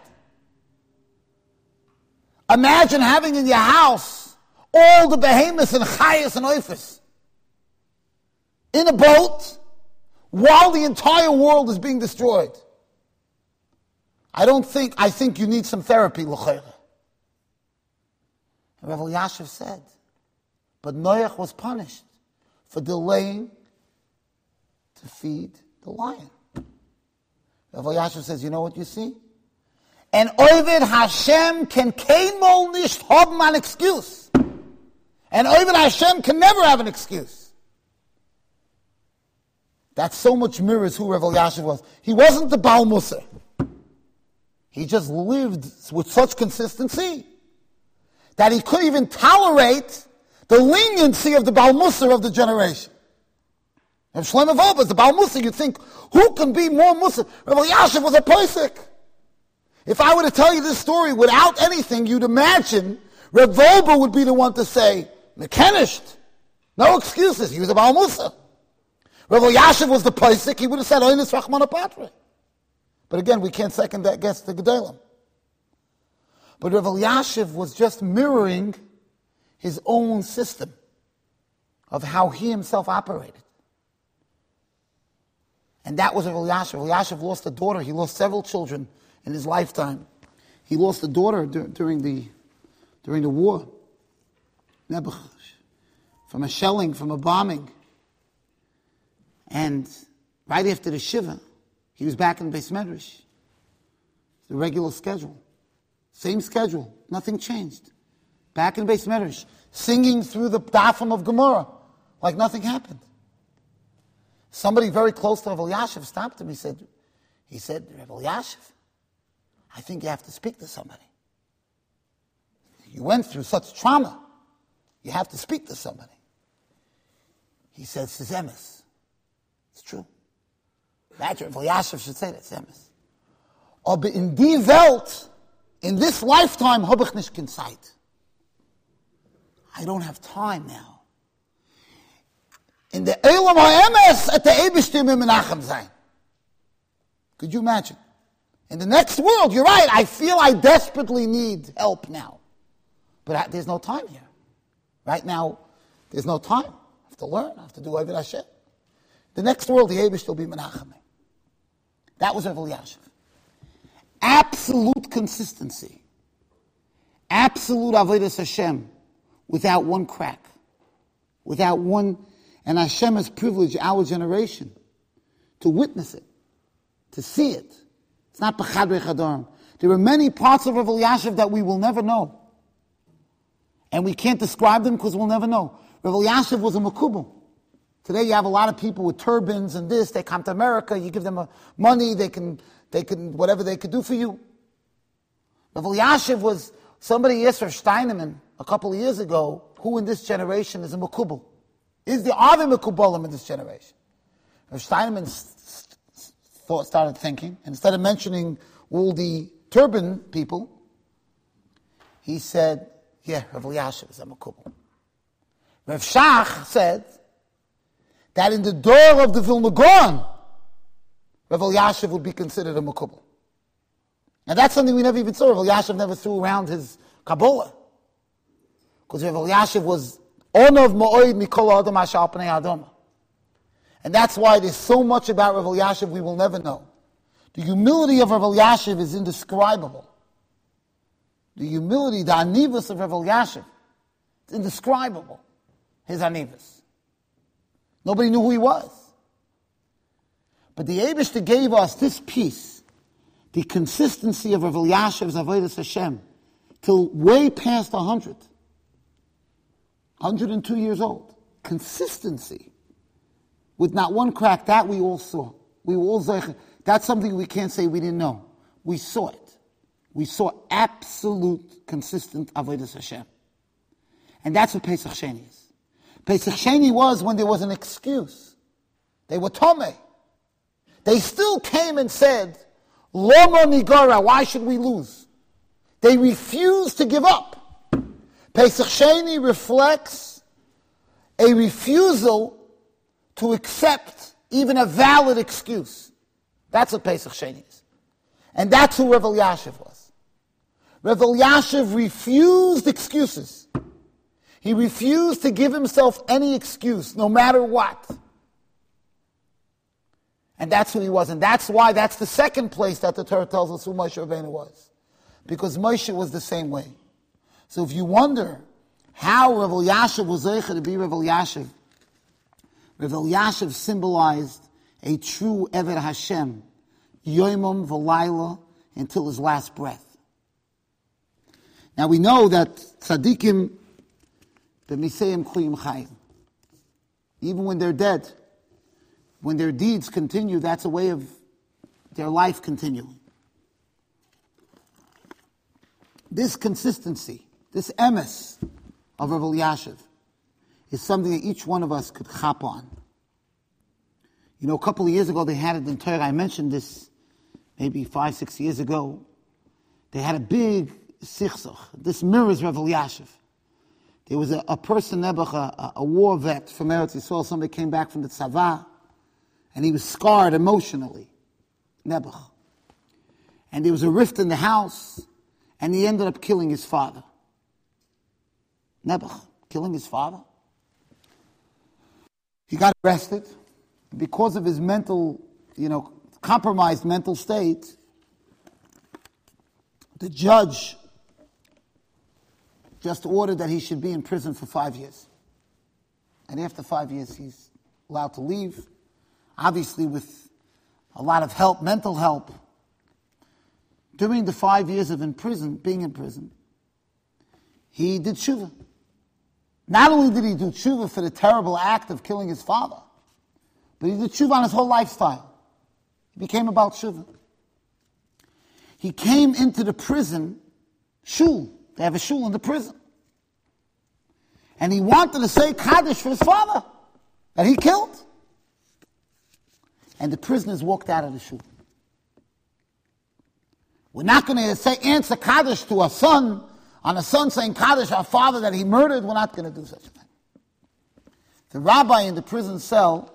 Imagine having in your house all the behemoths and chayas and oifis in a boat while the entire world is being destroyed. I don't think, I think you need some therapy, l'chayra. And Rav Elyashiv said, but Noach was punished for delaying to feed the lion. Rav Elyashiv says, you know what you see? An Oved Hashem can keinmol nicht haben an excuse. An Oved Hashem can never have an excuse. That so much mirrors who Rav Elyashiv was. He wasn't the Baal Musar. He just lived with such consistency that he couldn't even tolerate the leniency of the Baal Musar of the generation. And Shlomo Wolbe is the Baal Musar. You'd think, who can be more Musar? Rav Elyashiv was a Pesach. If I were to tell you this story without anything, you'd imagine Rav Wolbe would be the one to say, Mekenisht, no excuses. He was a Baal Musar. Rav Elyashiv was the Pesach. He would have said, Oinis Rachmana Patre. But again, we can't second that guess the Gedolim. But Rav Elyashiv was just mirroring his own system of how he himself operated. And that was Rav Elyashiv. Rav Elyashiv lost a daughter. He lost several children in his lifetime. He lost a daughter dur- during the during the war. From a shelling, from a bombing. And right after the Shiva, he was back in Beis Medrash. The regular schedule. Same schedule. Nothing changed. Back in Beis Medrash. Singing through the Dafim of Gemara. Like nothing happened. Somebody very close to Rav Elyashiv stopped him. He said, he said, Rav Elyashiv, I think you have to speak to somebody. You went through such trauma. You have to speak to somebody. He said, it's emes. It's true. Imagine Rav Elyashiv should say that, it's emes. Aber in die Welt, in this lifetime, habe ich nicht keine Zeit. I don't have time now. In the Eilam HaEmes, at the Eibishtim im Menachem sein. Could you imagine? In the next world, you're right, I feel I desperately need help now. But I, there's no time here. Right now, there's no time. I have to learn, I have to do Oived Hashem. The next world, the Eibish will be Menachem. That was Rav Elyashiv. Absolute consistency. Absolute Avodas Hashem. Without one crack. Without one, and Hashem has privileged our generation to witness it. To see it. It's not B'chadrei Chadarim. There are many parts of Rav Elyashiv that we will never know. And we can't describe them because we'll never know. Rav Elyashiv was a Makubal. Today you have a lot of people with turbans and this, they come to America, you give them a money, they can, they can, whatever they could do for you. Rav Elyashiv was, somebody asked Rav Steinemann a couple of years ago, who in this generation is a Makubal? Is there, are there Makubalim in this generation? Rav Steinemann thought, started thinking, and instead of mentioning all the turban people, he said, yeah, Rav Elyashiv is a Makubal. Rav Shach said that in the door of the Vilna Gaon, Rav Elyashiv would be considered a Makubal. And that's something we never even saw. Rav Elyashiv never threw around his Kabbalah. Because Rav Elyashiv was Onav Ma'oid Mikol Adam Ashal Pnei Adama. And that's why there's so much about Rav Elyashiv we will never know. The humility of Rav Elyashiv is indescribable. The humility, the anivus of Rav Elyashiv, it's indescribable. His anivus. Nobody knew who he was. But the Eibishter gave us this piece, the consistency of Rav Elyashiv's Avodas Hashem, till way past a hundred. one hundred two years old. Consistency. with not one crack. That we all saw. We were all zeicha. That's something we can't say we didn't know. We saw it. We saw absolute, consistent avodas Hashem. And that's what Pesach Sheni is. Pesach Sheni was when there was an excuse. They were tomei. They still came and said, Loma nigara, why should we lose? They refused to give up. Pesach Sheni reflects a refusal to accept even a valid excuse. That's what Pesach Sheni is. And that's who Rav Elyashiv was. Rav Elyashiv refused excuses. He refused to give himself any excuse, no matter what. And that's who he was. And that's why that's the second place that the Torah tells us who Moshe Rabbeinu was. Because Moshe was the same way. So if you wonder how Rav Elyashiv was zeicha to be Rav Elyashiv, Rav Elyashiv symbolized a true Eved Hashem, Yoimim V'Layla, until his last breath. Now we know that tzaddikim b'misayim kliyim chayim. Even when they're dead, when their deeds continue, that's a way of their life continuing. This consistency, this emes of Rav Elyashiv, is something that each one of us could chop on. You know, a couple of years ago, they had it in Torah. I mentioned this maybe five, six years ago. They had a big sichsach. This mirrors Rav Elyashiv. There was a, a person, Nebuch, a, a war vet from Eretz Yisrael. Somebody came back from the tzava, and he was scarred emotionally, Nebuch. And there was a rift in the house, and he ended up killing his father. Nebuch, killing his father. He got arrested. Because of his mental, you know, compromised mental state, the judge just ordered that he should be in prison for five years. And after five years, he's allowed to leave, obviously with a lot of help, mental help. During the five years of in prison, being in prison, he did tshuva. Not only did he do tshuva for the terrible act of killing his father, but he did tshuva on his whole lifestyle. He became about tshuva. He came into the prison shul. They have a shul in the prison. And he wanted to say Kaddish for his father that he killed. And the prisoners walked out of the shul. We're not going to say answer Kaddish to a son, on a son saying Kaddish, our father that he murdered. We're not going to do such a thing. The rabbi in the prison cell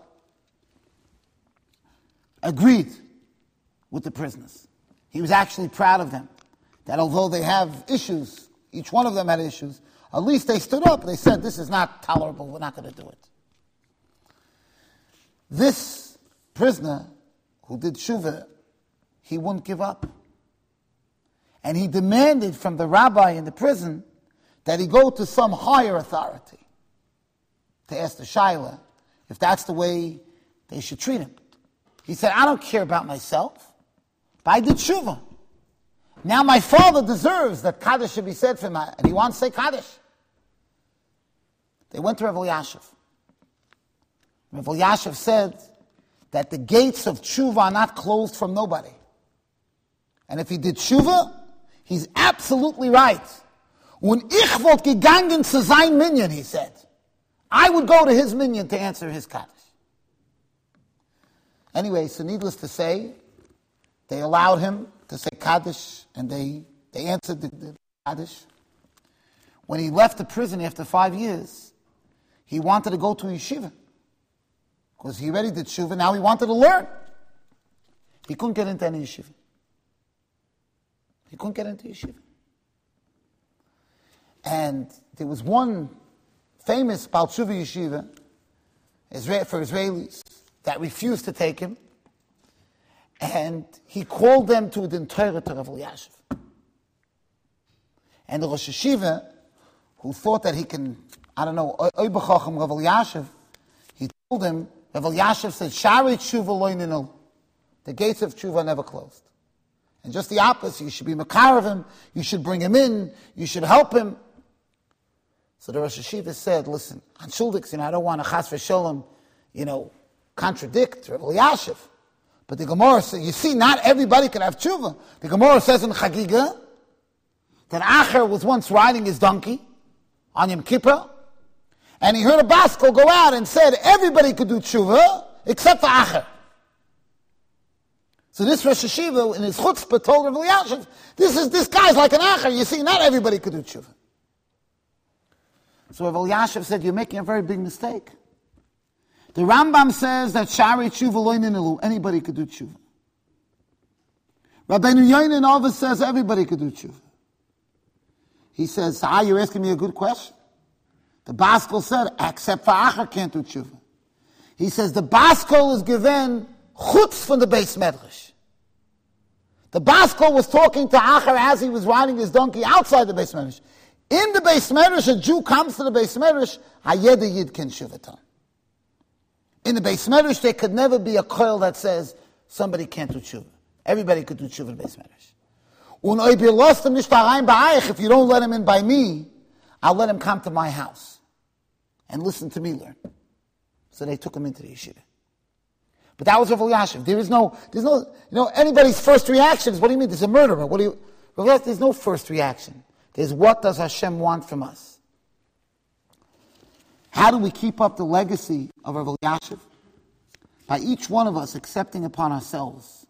agreed with the prisoners. He was actually proud of them. That although they have issues, each one of them had issues, at least they stood up and they said, this is not tolerable, we're not going to do it. This prisoner who did tshuva, he wouldn't give up. And he demanded from the rabbi in the prison that he go to some higher authority to ask the shaila if that's the way they should treat him. He said, I don't care about myself, but I did tshuva. Now my father deserves that Kaddish should be said for him, and he wants to say Kaddish. They went to Rav Elyashiv. Rav Elyashiv said that the gates of tshuva are not closed from nobody. And if he did tshuva, he's absolutely right. When ich wollt gegangen zu sein minyan, he said, I would go to his minyan to answer his Kaddish. Anyway, so needless to say, they allowed him to say Kaddish, and they, they answered the, the Kaddish. When he left the prison after five years, he wanted to go to yeshiva. Because he already did tshuva, now he wanted to learn. He couldn't get into any yeshiva. He couldn't get into yeshiva. And there was one famous Baal Tshuva yeshiva for Israelis that refused to take him. And he called them to the Torah to Rav Elyashiv. And the Rosh Yeshiva, who thought that he can, I don't know, Oy B'chacham Rav Elyashiv, he told him, Rav Elyashiv said, Shari Tshuva lo ninul. The gates of Tshuva never closed. And just the opposite, you should be makar of him, you should bring him in, you should help him. So the Rosh Yeshiva said, listen, on Shuldiks, you know, I don't want to chas v'sholem, you know, contradict Rav Elyashiv. But the Gemara says, you see, not everybody can have tshuva. The Gemara says in Chagiga that Acher was once riding his donkey on Yom Kippur, and he heard a Baskol go out and said everybody could do tshuva except for Acher. So this Rosh Hashiva in his chutzpah told Rav Elyashiv, this is this guy's like an Acher. You see, not everybody could do tshuva. So Rav Elyashiv said, you're making a very big mistake. The Rambam says that Shari Tshuva Lo Ninilu, anybody could do Tshuva. Rabbeinu Yonin Nova says everybody could do Tshuva. He says, ah, you're asking me a good question. The Baskol said, except for Acher can't do Tshuva. He says, the Baskol is given chutz from the Beis Medrash. The Baskol was talking to Acher as he was riding his donkey outside the Beis Medrash. In the Beis Medrash, a Jew comes to the Beis Medrash, Hayeda Yid can Shuvatan. In the Beis Medrash, there could never be a koil that says somebody can't do tshuva. Everybody could do tshuva in the Beis Medrash. If you don't let him in by me, I'll let him come to my house and listen to me learn. So they took him into the yeshiva. But that was Rav Elyashiv. There is no, there's no, you know, anybody's first reaction is, what do you mean? There's a murderer. What do you? There's no first reaction. There's what does Hashem want from us? How do we keep up the legacy of Rav Elyashiv? By each one of us accepting upon ourselves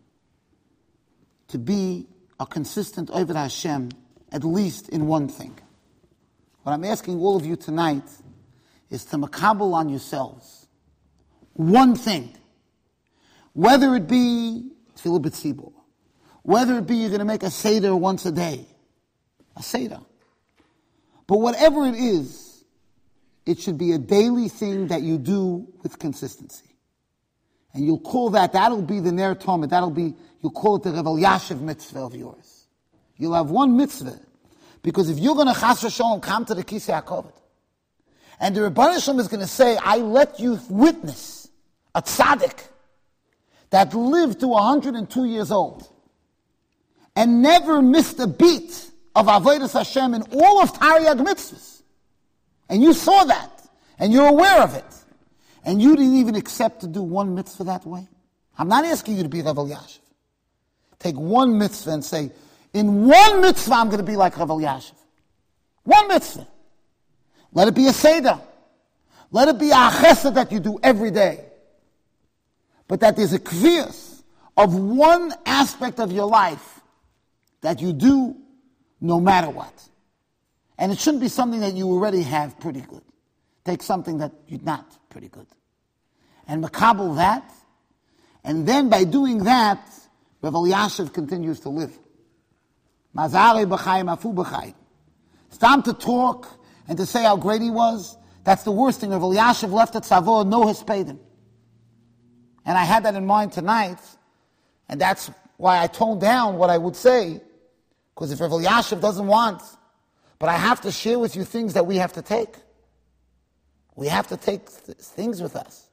to be a consistent Oved Hashem, at least in one thing. What I'm asking all of you tonight is to makabel on yourselves one thing. Whether it be Tefillah B'tzibur, whether it be you're going to make a Seder once a day, a Seder. But whatever it is, it should be a daily thing that you do with consistency. And you'll call that, that'll be the Ner Tomid, that'll be, you'll call it the Rav Elyashiv mitzvah of yours. You'll have one mitzvah. Because if you're going to chas v'sholom come to the Kisei HaKavod, and the Rebbeinu Shalom is going to say, I let you witness a tzaddik that lived to one hundred two years old, and never missed a beat of Avodas Hashem in all of Taryag mitzvahs. And you saw that, and you're aware of it, and you didn't even accept to do one mitzvah that way. I'm not asking you to be Rav Elyashiv. Take one mitzvah and say, in one mitzvah I'm going to be like Rav Elyashiv. One mitzvah. Let it be a Seder. Let it be a chesed that you do every day. But that there's a kviyas of one aspect of your life that you do no matter what. And it shouldn't be something that you already have pretty good. Take something that you're not pretty good. And makabel that. And then by doing that, Rav Elyashiv continues to live. Mazare b'chayim afu b'chayim. It's time to talk and to say how great he was. That's the worst thing. Rav Elyashiv left at Savoy, no hispedim. And I had that in mind tonight. And that's why I toned down what I would say. Because if Rav Elyashiv doesn't want, but I have to share with you things that we have to take. We have to take th- things with us.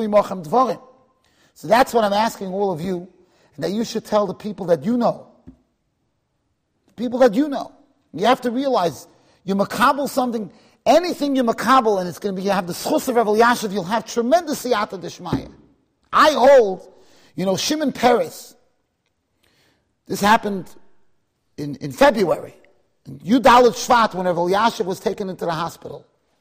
So that's what I'm asking all of you, and that you should tell the people that you know. The people that you know. You have to realize, you makabel something, anything you makabel, and it's going to be, you have the schus of Rav Elyashiv, you'll have tremendous siyata d'shmaya. I hold, you know, Shimon Peres. This happened in, in February. Yudalit Shvat, when Rav Elyashiv was taken into the hospital.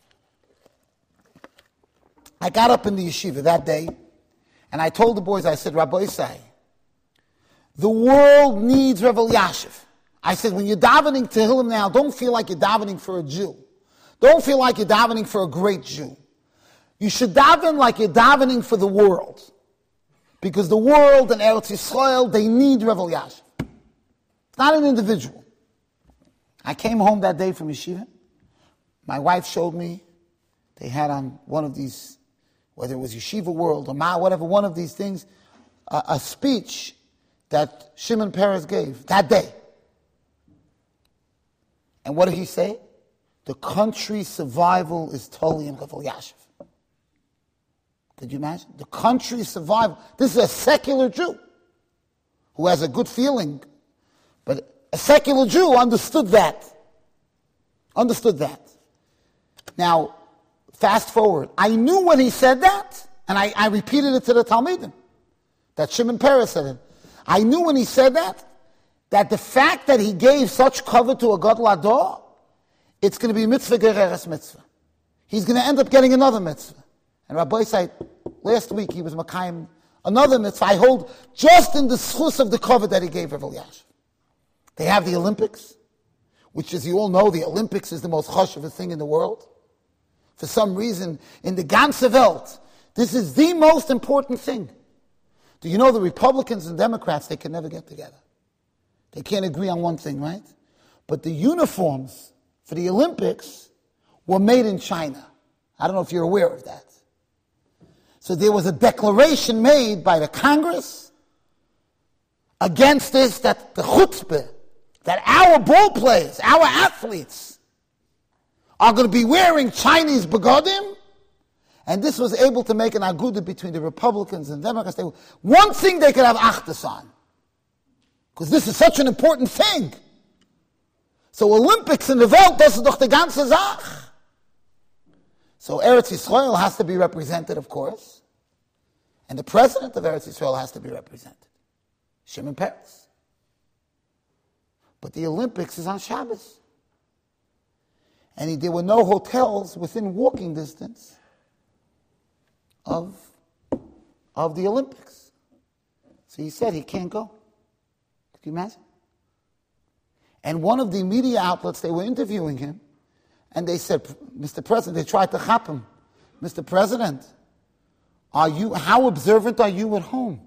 I got up in the yeshiva that day, and I told the boys, I said, Rabbi Isai, the world needs Rav Elyashiv. I said, when you're davening Tehillim now, don't feel like you're davening for a Jew. Don't feel like you're davening for a great Jew. You should daven like you're davening for the world. Because the world and Eretz Yisrael, they need Rav Elyashiv. It's not an individual. I came home that day from yeshiva. My wife showed me, they had on one of these, whether it was Yeshiva World or Ma, whatever, one of these things, a, a speech that Shimon Peres gave that day. And what did he say? The country's survival is totally in Rav Elyashiv. Could you imagine? The country's survival. This is a secular Jew who has a good feeling, but a secular Jew understood that. Understood that. Now, fast forward. I knew when he said that, And I, I repeated it to the Talmidim, that Shimon Peres said it. I knew when he said that, that the fact that he gave such cover to a Gadol Hador, it's going to be mitzvah gereres mitzvah. He's going to end up getting another mitzvah. And Rabbi said, last week he was Makayim, another mitzvah. I hold just in the schus of the cover that he gave Rav Elyashiv. They have the Olympics, which, as you all know, the Olympics is the most chashuv thing in the world. For some reason, in the ganze Welt, this is the most important thing. Do you know the Republicans and Democrats, they can never get together. They can't agree on one thing, right? But the uniforms for the Olympics were made in China. I don't know if you're aware of that. So there was a declaration made by the Congress against this, that the chutzpah, that our ball players, our athletes, are going to be wearing Chinese begodim, and this was able to make an aguda between the Republicans and Democrats. They were, one thing they could have achdus on, because this is such an important thing. So Olympics in the Welt, das ist doch die ganze Sache. So Eretz Yisrael has to be represented, of course, and the president of Eretz Yisrael has to be represented, Shimon Peres. But the Olympics is on Shabbos. And he, there were no hotels within walking distance of, of the Olympics. So he said he can't go. Could you imagine? And one of the media outlets, they were interviewing him, and they said, Mister President, they tried to chap him. Mister President, are you, how observant are you at home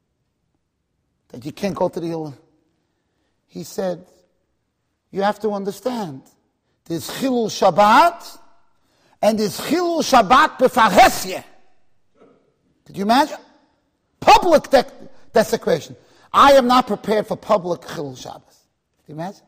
that you can't go to the Olympics? He said, you have to understand, there's Chilul Shabbat, and there's Chilul Shabbat Befaresye. Could you imagine? Public de- desecration. I am not prepared for public Chilul Shabbos. Could you imagine?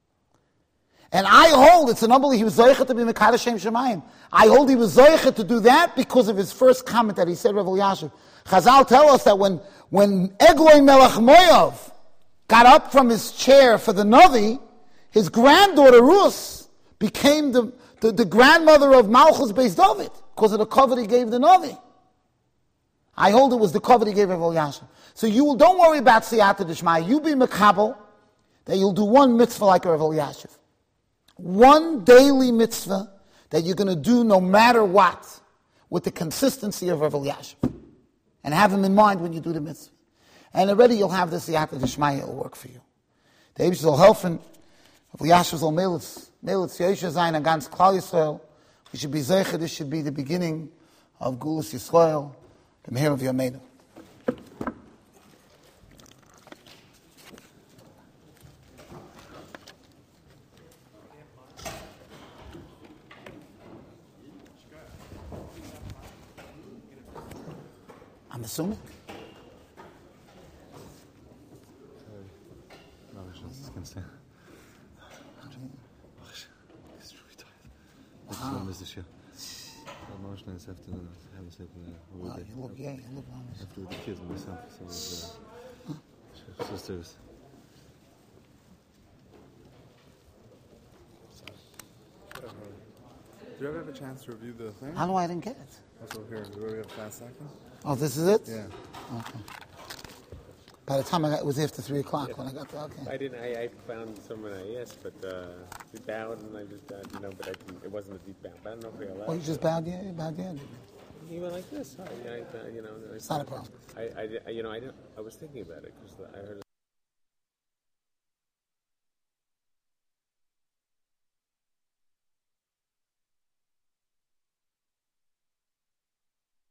And I hold, it's an unbelievable, he was Zoycha to be Mekadosh Shem Shemayim. I hold he was Zoycha to do that because of his first comment that he said, Rav Elyashiv. Chazal tell us that when, when Egloi Melech Moav got up from his chair for the Navi, his granddaughter Rus became the, the, the grandmother of Malchus Beis David because of the cover he gave the Navi. I hold it was the cover he gave Rav Elyashiv. So you don't worry about Siyata D'Shmaya. You be Mekabel that you'll do one mitzvah like Rav Elyashiv. One daily mitzvah that you're going to do no matter what with the consistency of Rav Elyashiv. And have him in mind when you do the mitzvah. And already you'll have the Siyata D'Shmaya, it'll work for you. The Eibush will helfen. Rav Elyashiv will melitz, melitz Yosha Zayin and ganz Klal Yisrael. We should be zeicher, this should be the beginning of Gulas Yisrael, the Meher of Yameinu. I'm assuming. Wow, you look, yeah, you look honest. After the kids myself, so it was, uh, sisters. Do you ever have a chance to review the thing? How do I didn't get it? That's over here. Do we have five seconds? Oh, this is it? Yeah. Okay. By the time I got, it was after three o'clock yeah. when I got there. Okay. I didn't. I, I found someone I asked, but uh, we bowed and I just, uh, you know, but I didn't, it wasn't a deep bow. But I don't know if we allowed. Oh, you just bowed yeah, bowed yeah. He went like this. I, I, uh, you know. It's not a problem. I, I, you know, I didn't. I was thinking about it because I heard